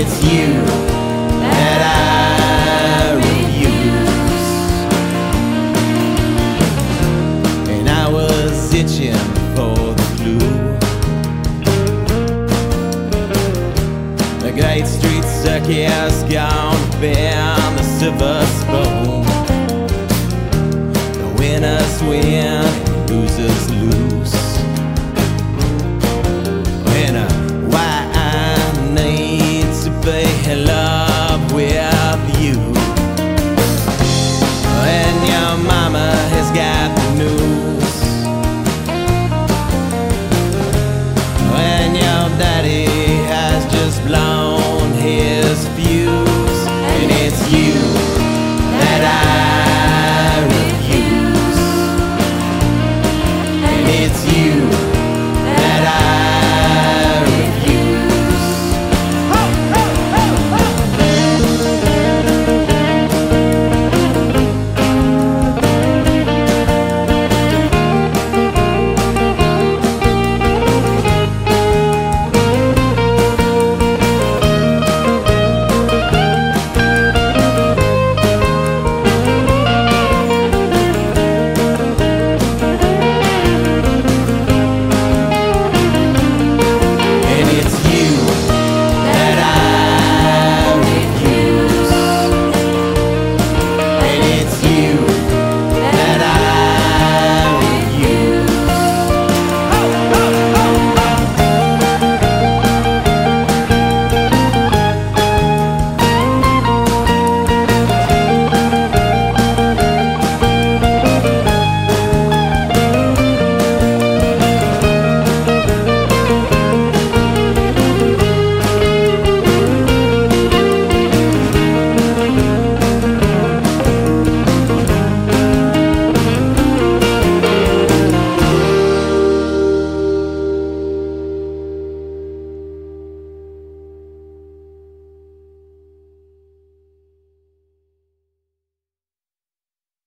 it's you that I refuse. And I was itching for the clue. The great street circus gone beyond the silver spoon. The winners win, losers lose. And why I need to be in love with you. And your mama